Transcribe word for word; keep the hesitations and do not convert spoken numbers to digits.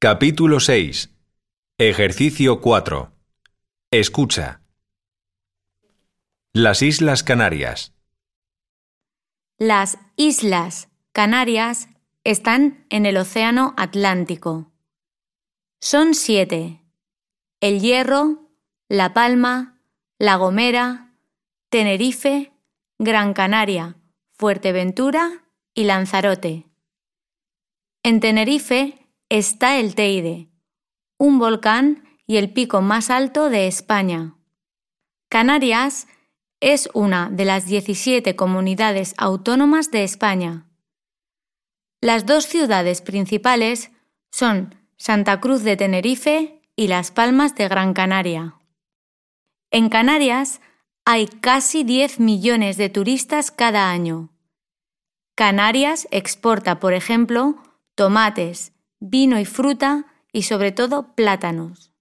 Capítulo seis. Ejercicio cuatro. Escucha. Las Islas Canarias. Las Islas Canarias están en el Océano Atlántico. Son siete: El Hierro, La Palma, La Gomera, Tenerife, Gran Canaria, Fuerteventura y Lanzarote. En Tenerife está el Teide, un volcán y el pico más alto de España. Canarias es una de las diecisiete comunidades autónomas de España. Las dos ciudades principales son Santa Cruz de Tenerife y Las Palmas de Gran Canaria. En Canarias hay casi diez millones de turistas cada año. Canarias exporta, por ejemplo, tomates, vino y fruta y sobre todo plátanos.